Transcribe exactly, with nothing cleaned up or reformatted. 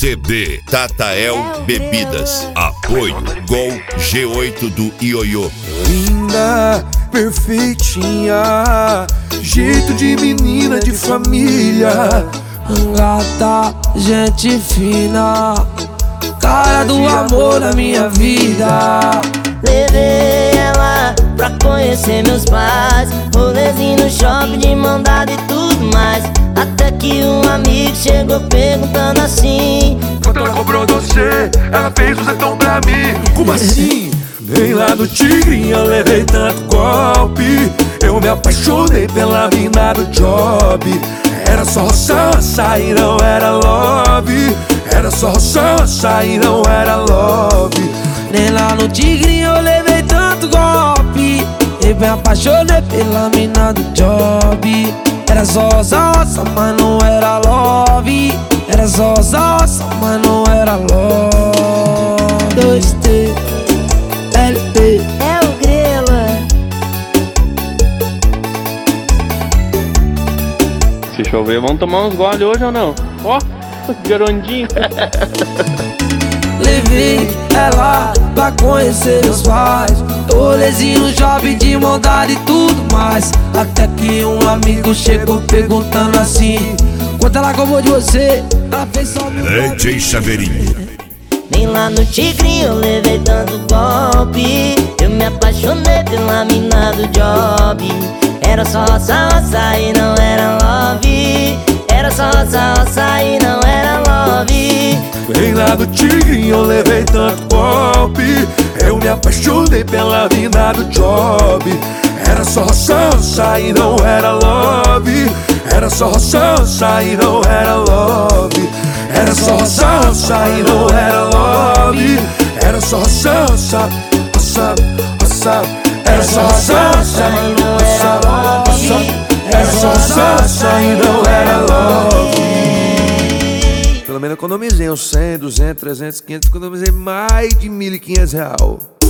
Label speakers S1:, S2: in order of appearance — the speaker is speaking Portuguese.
S1: C B Tatael Bebidas. Apoio Gol G oito do Ioiô.
S2: Linda, perfeitinha, jeito de menina de família.
S3: Gata, gente fina, cara do amor da minha vida.
S4: Levei ela pra conhecer meus pais, rolezinho no shopping de mão dada e tudo mais. Até que um amigo chegou perguntando assim:
S2: quanto ela cobrou você? Ela fez o zetão pra mim. Como assim? Nem lá do Tigrinho eu levei tanto golpe. Eu me apaixonei pela mina do job. Era só roça e não era love. Era só roça e não era love.
S3: Nem lá no Tigrinho eu levei tanto golpe. Eu me apaixonei pela mina do job. Era só roça, roça, mas não era love. Era só roça, roça, mas não era love. dois T, L P.
S4: é o Grela.
S5: Se chover, vamos tomar uns goles hoje ou não? Ó, garondinho.
S3: Levei ela pra conhecer meus pais, rolezinho no shopping de mão dada e tudo mais. Até que um amigo chegou perguntando assim: quanto ela cobrou de você? Ela fez só mil
S1: D J Chaveirinho.
S4: Nem lá no Tigrinho eu levei tanto golpe. Eu me apaixonei pela mina do job. Era só roça, roça e não era love. Era só roça, roça e não era love.
S2: Nem lá do Tigrinho eu levei tanto golpe. Eu me apaixonei pela mina do job. Era só roça e não era love. Era só roça e não era love. Era só roça e não era love. Era só roça, roça, roça. Era só roça e não era love. Era só roça e não era love. Pelo menos economizei uns cem, duzentos, trezentos, quinhentos. Economizei mais de mil e quinhentos real.